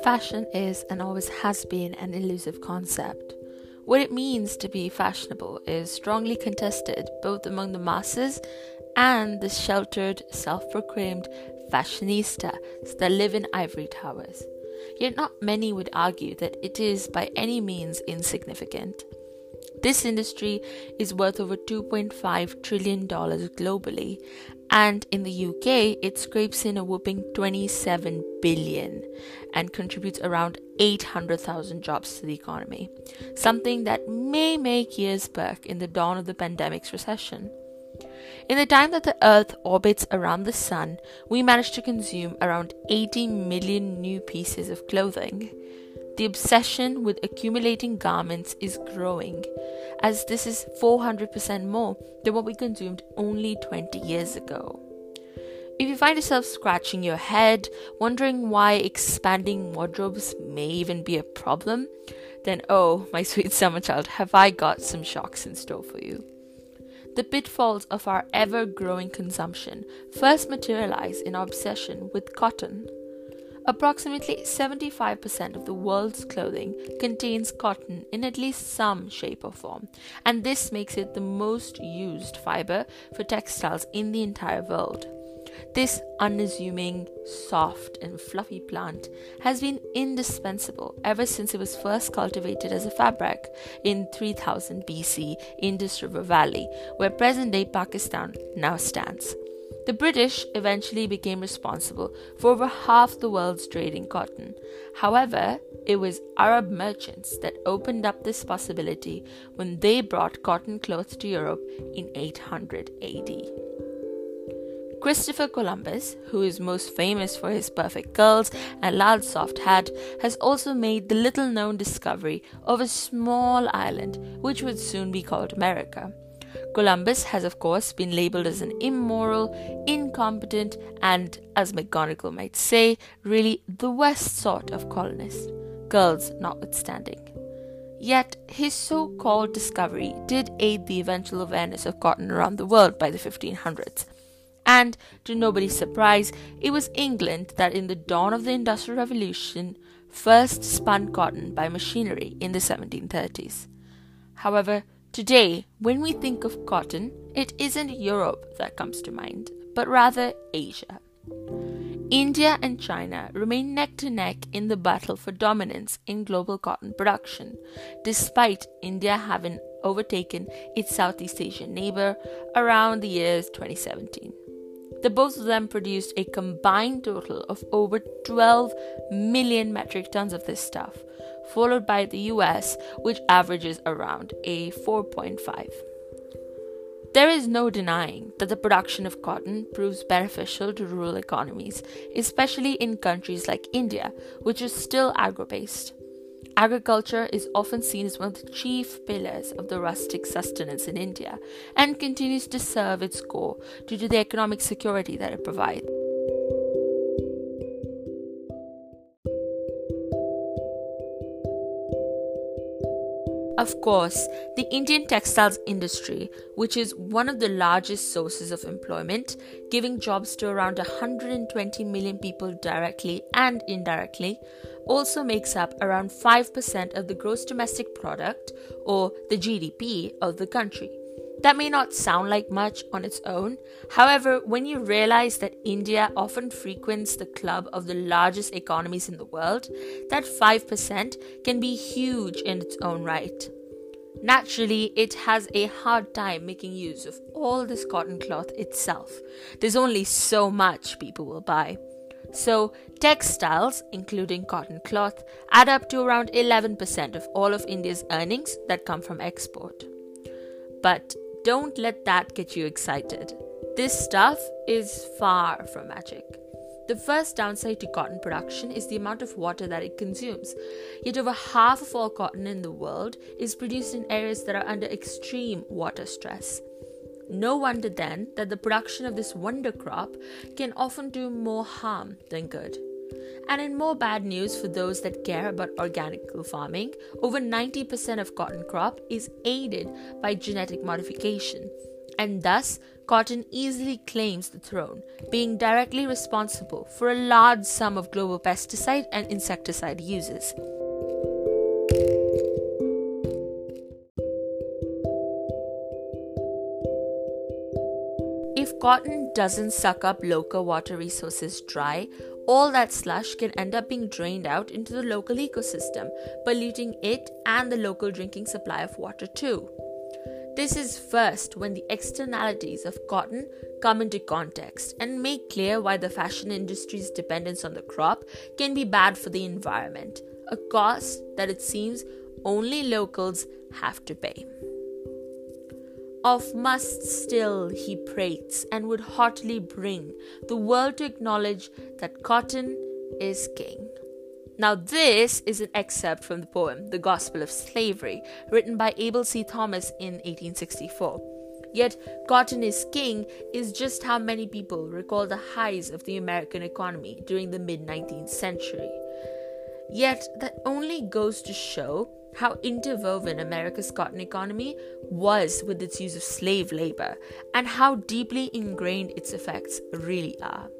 Fashion is and always has been an elusive concept. What it means to be fashionable is strongly contested both among the masses and the sheltered, self-proclaimed fashionistas that live in ivory towers. Yet not many would argue that it is by any means insignificant. This industry is worth over $2.5 trillion globally, and in the UK it scrapes in a whopping 27 billion and contributes around 800,000 jobs to the economy, something that may make years back in the dawn of the pandemic's recession. In the time that the Earth orbits around the Sun, we managed to consume around 80 million new pieces of clothing. The obsession with accumulating garments is growing, as this is 400% more than what we consumed only 20 years ago. If you find yourself scratching your head, wondering why expanding wardrobes may even be a problem, then oh, my sweet summer child, have I got some shocks in store for you. The pitfalls of our ever-growing consumption first materialize in our obsession with cotton. Approximately 75% of the world's clothing contains cotton in at least some shape or form, and this makes it the most used fiber for textiles in the entire world. This unassuming, soft and fluffy plant has been indispensable ever since it was first cultivated as a fabric in 3000 BC in Indus River Valley, where present-day Pakistan now stands. The British eventually became responsible for over half the world's trade in cotton. However, it was Arab merchants that opened up this possibility when they brought cotton cloth to Europe in 800 AD. Christopher Columbus, who is most famous for his perfect curls and loud soft hat, has also made the little-known discovery of a small island which would soon be called America. Columbus has, of course, been labelled as an immoral, incompetent, and, as McGonagall might say, really the worst sort of colonist, girls notwithstanding. Yet, his so-called discovery did aid the eventual awareness of cotton around the world by the 1500s. And, to nobody's surprise, it was England that in the dawn of the Industrial Revolution first spun cotton by machinery in the 1730s. However, today, when we think of cotton, it isn't Europe that comes to mind, but rather Asia. India and China remain neck to neck in the battle for dominance in global cotton production, despite India having overtaken its Southeast Asian neighbor around the year 2017. The both of them produced a combined total of over 12 million metric tons of this stuff, followed by the US, which averages around a 4.5. There is no denying that the production of cotton proves beneficial to rural economies, especially in countries like India, which is still agro-based. Agriculture is often seen as one of the chief pillars of the rustic sustenance in India and continues to serve its core due to the economic security that it provides. Of course, the Indian textiles industry, which is one of the largest sources of employment, giving jobs to around 120 million people directly and indirectly, also makes up around 5% of the gross domestic product, or the GDP, of the country. That may not sound like much on its own. However, when you realize that India often frequents the club of the largest economies in the world, that 5% can be huge in its own right. Naturally, it has a hard time making use of all this cotton cloth itself. There's only so much people will buy. So, textiles, including cotton cloth, add up to around 11% of all of India's earnings that come from export. But don't let that get you excited. This stuff is far from magic. The first downside to cotton production is the amount of water that it consumes. Yet over half of all cotton in the world is produced in areas that are under extreme water stress. No wonder then that the production of this wonder crop can often do more harm than good. And in more bad news for those that care about organic farming, over 90% of cotton crop is aided by genetic modification, and thus cotton easily claims the throne, being directly responsible for a large sum of global pesticide and insecticide uses. If cotton doesn't suck up local water resources dry, all that slush can end up being drained out into the local ecosystem, polluting it and the local drinking supply of water too. This is first when the externalities of cotton come into context and make clear why the fashion industry's dependence on the crop can be bad for the environment, a cost that it seems only locals have to pay. Of must still he prates and would heartily bring the world to acknowledge that cotton is king. Now this is an excerpt from the poem The Gospel of Slavery, written by Abel C. Thomas in 1864. Yet cotton is king is just how many people recall the highs of the American economy during the mid-19th century. Yet that only goes to show how interwoven America's cotton economy was with its use of slave labor and how deeply ingrained its effects really are.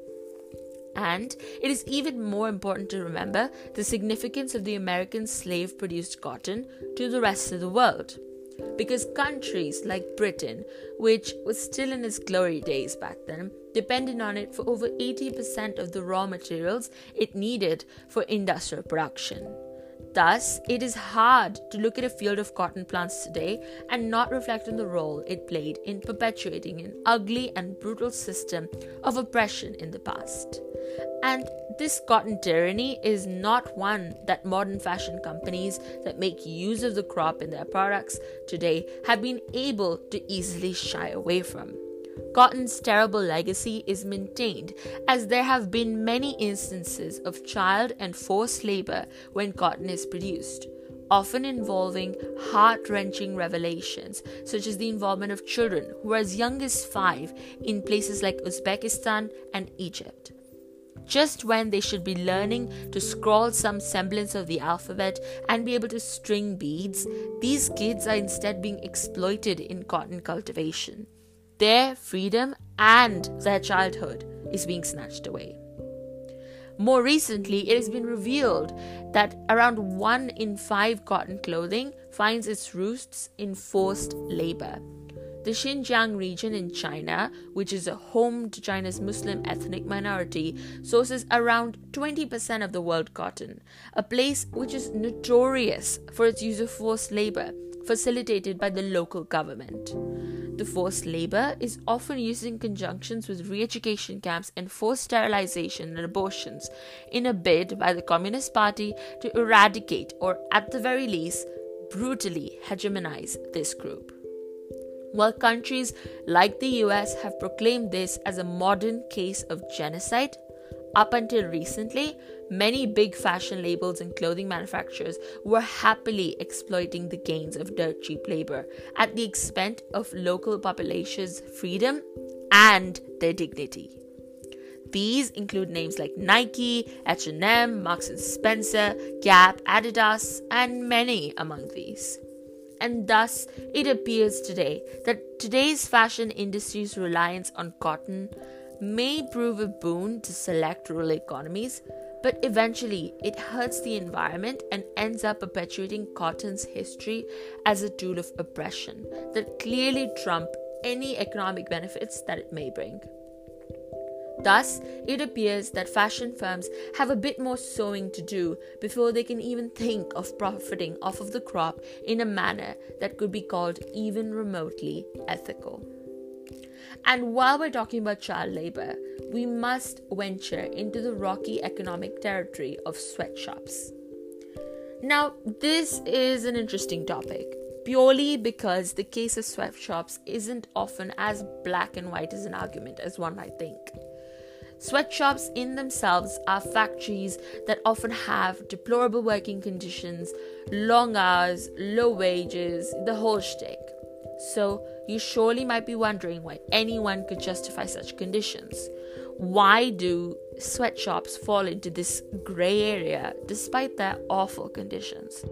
And it is even more important to remember the significance of the American slave-produced cotton to the rest of the world. Because countries like Britain, which was still in its glory days back then, depended on it for over 80% of the raw materials it needed for industrial production. Thus, it is hard to look at a field of cotton plants today and not reflect on the role it played in perpetuating an ugly and brutal system of oppression in the past. And this cotton tyranny is not one that modern fashion companies that make use of the crop in their products today have been able to easily shy away from. Cotton's terrible legacy is maintained as there have been many instances of child and forced labor when cotton is produced, often involving heart-wrenching revelations such as the involvement of children who are as young as 5 in places like Uzbekistan and Egypt. Just when they should be learning to scrawl some semblance of the alphabet and be able to string beads, these kids are instead being exploited in cotton cultivation. Their freedom and their childhood is being snatched away. More recently, it has been revealed that around 1 in 5 cotton clothing finds its roots in forced labor. The Xinjiang region in China, which is a home to China's Muslim ethnic minority, sources around 20% of the world cotton, a place which is notorious for its use of forced labor, facilitated by the local government. The forced labor is often used in conjunctions with re-education camps and forced sterilization and abortions in a bid by the Communist Party to eradicate or, at the very least, brutally hegemonize this group. While countries like the US have proclaimed this as a modern case of genocide, up until recently, many big fashion labels and clothing manufacturers were happily exploiting the gains of dirt cheap labor at the expense of local populations' freedom and their dignity. These include names like Nike, H&M, Marks & Spencer, Gap, Adidas, and many among these. And thus, it appears today that today's fashion industry's reliance on cotton may prove a boon to select rural economies, but eventually it hurts the environment and ends up perpetuating cotton's history as a tool of oppression that clearly trump any economic benefits that it may bring. Thus, it appears that fashion firms have a bit more sowing to do before they can even think of profiting off of the crop in a manner that could be called even remotely ethical. And while we're talking about child labor, we must venture into the rocky economic territory of sweatshops. Now, this is an interesting topic, purely because the case of sweatshops isn't often as black and white as an argument as one might think. Sweatshops in themselves are factories that often have deplorable working conditions, long hours, low wages, the whole shtick. So you surely might be wondering why anyone could justify such conditions. Why do sweatshops fall into this grey area despite their awful conditions?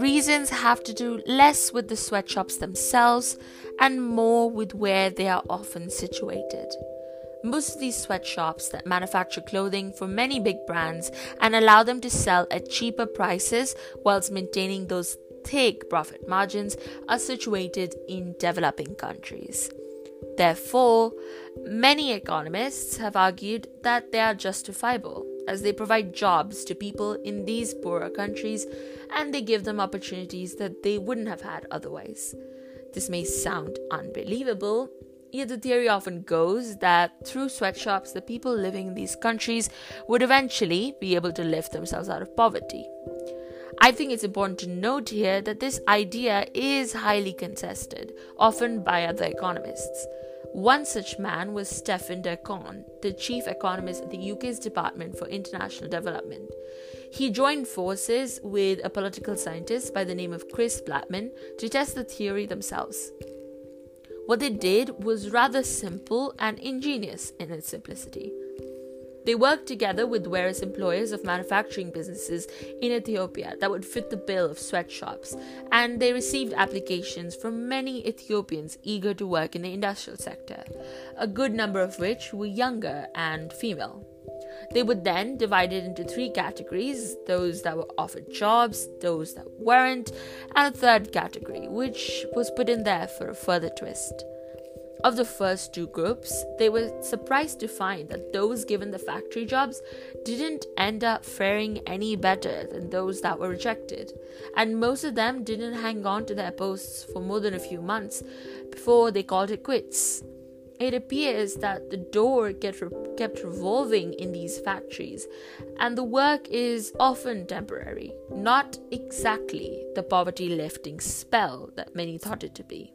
reasons have to do less with the sweatshops themselves and more with where they are often situated. Most of these sweatshops that manufacture clothing for many big brands and allow them to sell at cheaper prices whilst maintaining those thick profit margins are situated in developing countries. Therefore, many economists have argued that they are justifiable, as they provide jobs to people in these poorer countries and they give them opportunities that they wouldn't have had otherwise. This may sound unbelievable, yet the theory often goes that through sweatshops, the people living in these countries would eventually be able to lift themselves out of poverty. I think it's important to note here that this idea is highly contested, often by other economists. One such man was Stephen de Croo, the chief economist at the UK's Department for International Development. He joined forces with a political scientist by the name of Chris Blackman to test the theory themselves. What they did was rather simple and ingenious in its simplicity. They worked together with various employers of manufacturing businesses in Ethiopia that would fit the bill of sweatshops, and they received applications from many Ethiopians eager to work in the industrial sector, a good number of which were younger and female. They would then divide it into three categories: those that were offered jobs, those that weren't, and a third category, which was put in there for a further twist. Of the first two groups, they were surprised to find that those given the factory jobs didn't end up faring any better than those that were rejected, and most of them didn't hang on to their posts for more than a few months before they called it quits. It appears that the door kept revolving in these factories, and the work is often temporary, not exactly the poverty-lifting spell that many thought it to be.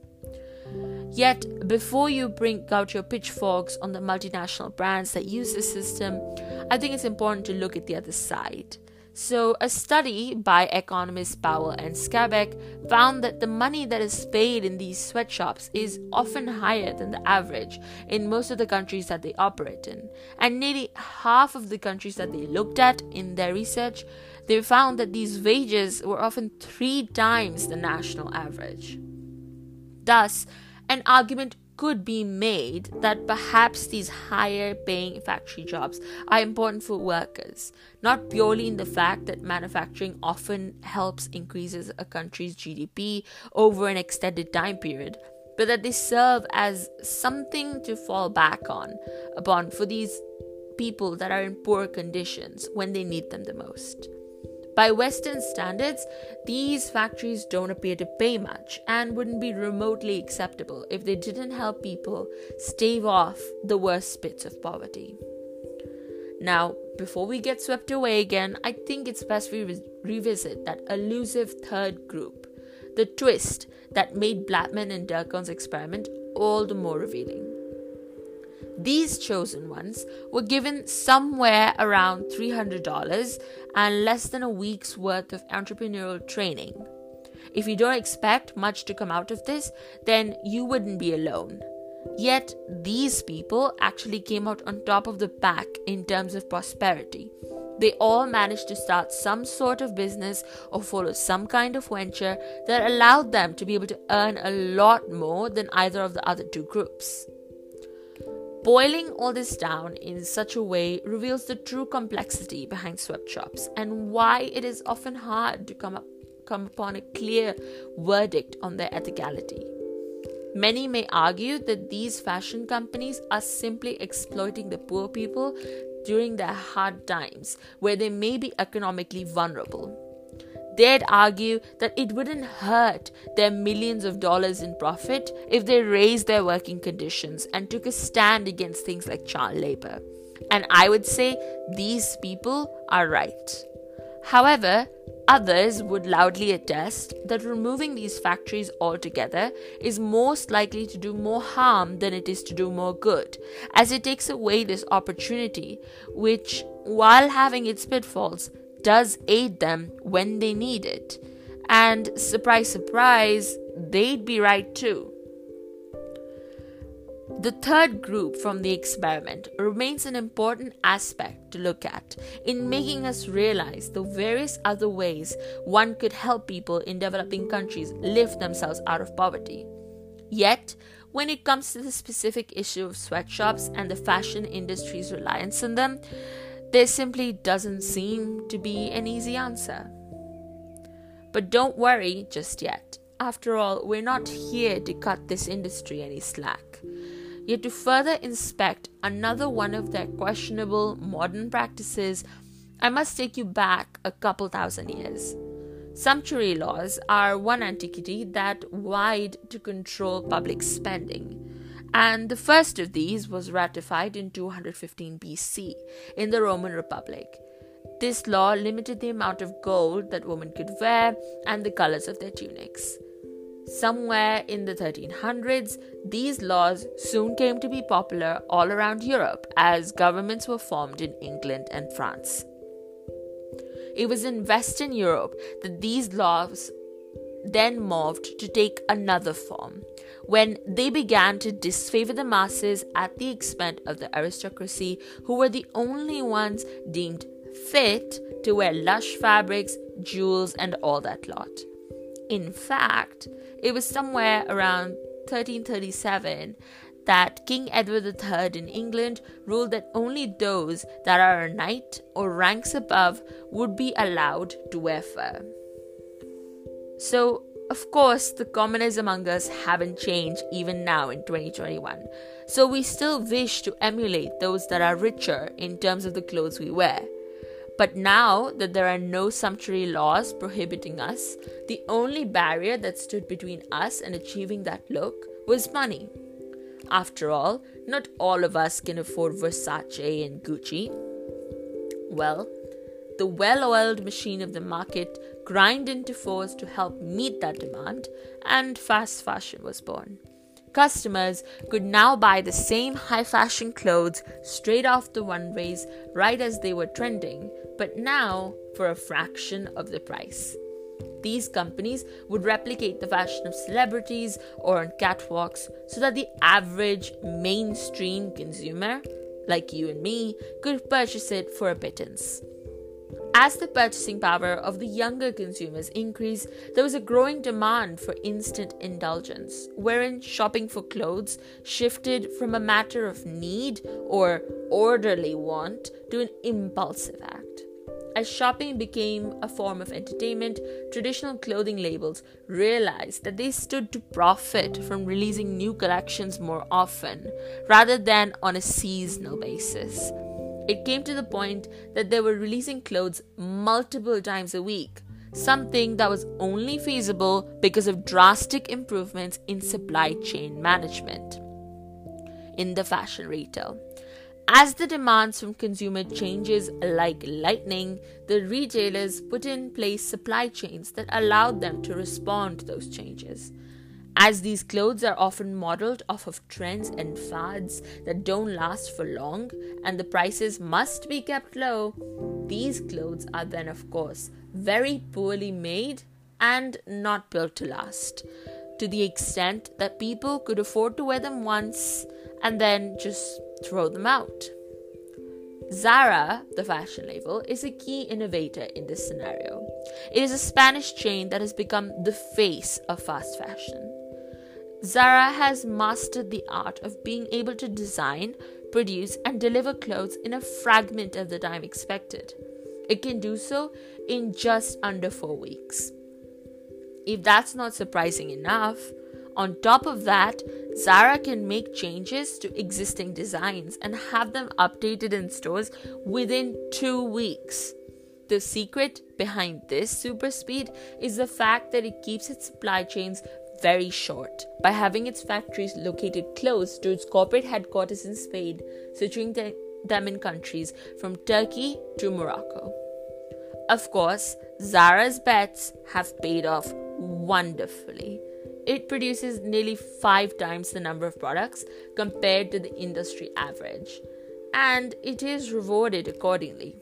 Yet, before you bring out your pitchforks on the multinational brands that use this system, I think it's important to look at the other side. So, a study by economists Powell and Skabeck found that the money that is paid in these sweatshops is often higher than the average in most of the countries that they operate in. And nearly half of the countries that they looked at in their research, they found that these wages were often 3 times the national average. Thus, an argument could be made that perhaps these higher paying factory jobs are important for workers, not purely in the fact that manufacturing often helps increases a country's GDP over an extended time period, but that they serve as something to fall back upon for these people that are in poor conditions when they need them the most. By Western standards, these factories don't appear to pay much and wouldn't be remotely acceptable if they didn't help people stave off the worst bits of poverty. Now, before we get swept away again, I think it's best we revisit that elusive third group, the twist that made Blackman and de Croo's experiment all the more revealing. These chosen ones were given somewhere around $300 and less than a week's worth of entrepreneurial training. If you don't expect much to come out of this, then you wouldn't be alone. Yet, these people actually came out on top of the pack in terms of prosperity. They all managed to start some sort of business or follow some kind of venture that allowed them to be able to earn a lot more than either of the other two groups. Boiling all this down in such a way reveals the true complexity behind sweatshops and why it is often hard to come upon a clear verdict on their ethicality. Many may argue that these fashion companies are simply exploiting the poor people during their hard times, where they may be economically vulnerable. They'd argue that it wouldn't hurt their millions of dollars in profit if they raised their working conditions and took a stand against things like child labor. And I would say these people are right. However, others would loudly attest that removing these factories altogether is most likely to do more harm than it is to do more good, as it takes away this opportunity, which, while having its pitfalls, does aid them when they need it. And surprise, surprise, they'd be right too. The third group from the experiment remains an important aspect to look at in making us realize the various other ways one could help people in developing countries lift themselves out of poverty. Yet, when it comes to the specific issue of sweatshops and the fashion industry's reliance on them, there simply doesn't seem to be an easy answer. But don't worry just yet. After all, we're not here to cut this industry any slack. Yet to further inspect another one of their questionable modern practices, I must take you back a couple thousand years. Sumptuary laws are one antiquity that vied to control public spending, and the first of these was ratified in 215 BC in the Roman Republic. This law limited the amount of gold that women could wear and the colors of their tunics. Somewhere in the 1300s, these laws soon came to be popular all around Europe as governments were formed in England and France. It was in Western Europe that these laws then morphed to take another form, when they began to disfavor the masses at the expense of the aristocracy, who were the only ones deemed fit to wear lush fabrics, jewels, and all that lot. In fact, it was somewhere around 1337 that King Edward III in England ruled that only those that are a knight or ranks above would be allowed to wear fur. So, of course, the commoners among us haven't changed even now in 2021. So we still wish to emulate those that are richer in terms of the clothes we wear. But now that there are no sumptuary laws prohibiting us, the only barrier that stood between us and achieving that look was money. After all, not all of us can afford Versace and Gucci. Well, the well-oiled machine of the market grind into force to help meet that demand, and fast fashion was born. Customers could now buy the same high-fashion clothes straight off the runways right as they were trending, but now for a fraction of the price. These companies would replicate the fashion of celebrities or on catwalks so that the average mainstream consumer, like you and me, could purchase it for a pittance. As the purchasing power of the younger consumers increased, there was a growing demand for instant indulgence, wherein shopping for clothes shifted from a matter of need or orderly want to an impulsive act. As shopping became a form of entertainment, traditional clothing labels realized that they stood to profit from releasing new collections more often, rather than on a seasonal basis. It came to the point that they were releasing clothes multiple times a week, something that was only feasible because of drastic improvements in supply chain management in the fashion retail. As the demands from consumer changes like lightning, the retailers put in place supply chains that allowed them to respond to those changes. As these clothes are often modeled off of trends and fads that don't last for long, and the prices must be kept low, these clothes are then, of course, very poorly made and not built to last, to the extent that people could afford to wear them once and then just throw them out. Zara, the fashion label, is a key innovator in this scenario. It is a Spanish chain that has become the face of fast fashion. Zara has mastered the art of being able to design, produce, and deliver clothes in a fragment of the time expected. It can do so in just under 4 weeks. If that's not surprising enough, on top of that, Zara can make changes to existing designs and have them updated in stores within 2 weeks. The secret behind this super speed is the fact that it keeps its supply chains very short by having its factories located close to its corporate headquarters in Spain, situating them in countries from Turkey to Morocco. Of course, Zara's bets have paid off wonderfully. It produces nearly 5 times the number of products compared to the industry average, and it is rewarded accordingly.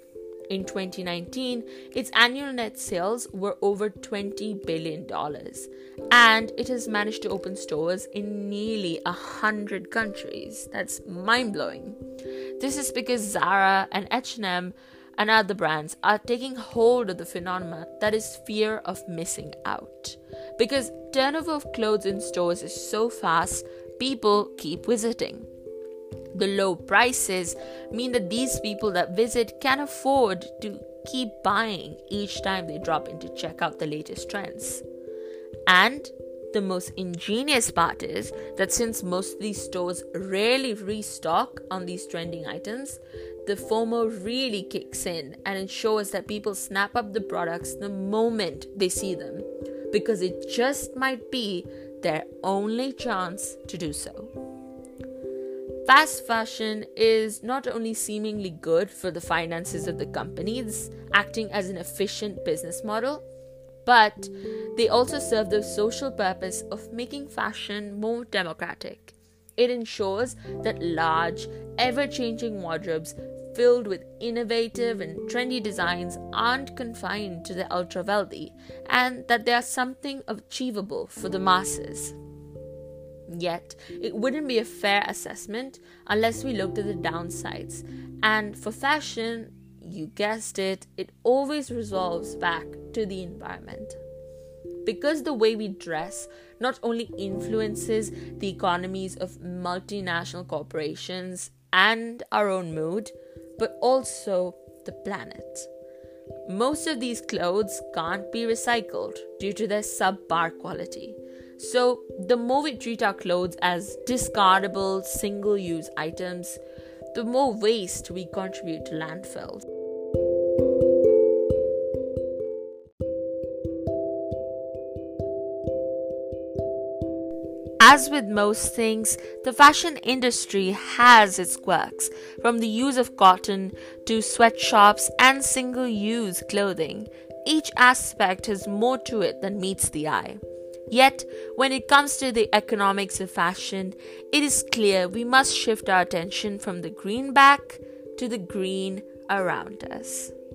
In 2019, its annual net sales were over $20 billion, and it has managed to open stores in nearly 100 countries. That's mind-blowing. This is because Zara and H&M and other brands are taking hold of the phenomena that is fear of missing out. Because turnover of clothes in stores is so fast, people keep visiting. The low prices mean that these people that visit can afford to keep buying each time they drop in to check out the latest trends. And the most ingenious part is that since most of these stores rarely restock on these trending items, the FOMO really kicks in and ensures that people snap up the products the moment they see them, because it just might be their only chance to do so. Fast fashion is not only seemingly good for the finances of the companies, acting as an efficient business model, but they also serve the social purpose of making fashion more democratic. It ensures that large, ever-changing wardrobes filled with innovative and trendy designs aren't confined to the ultra-wealthy, and that they are something achievable for the masses. Yet, it wouldn't be a fair assessment unless we looked at the downsides. And for fashion, you guessed it, it always resolves back to the environment. Because the way we dress not only influences the economies of multinational corporations and our own mood, but also the planet. Most of these clothes can't be recycled due to their subpar quality. So, the more we treat our clothes as discardable, single-use items, the more waste we contribute to landfills. As with most things, the fashion industry has its quirks, from the use of cotton to sweatshops and single-use clothing. Each aspect has more to it than meets the eye. Yet, when it comes to the economics of fashion, it is clear we must shift our attention from the greenback to the green around us.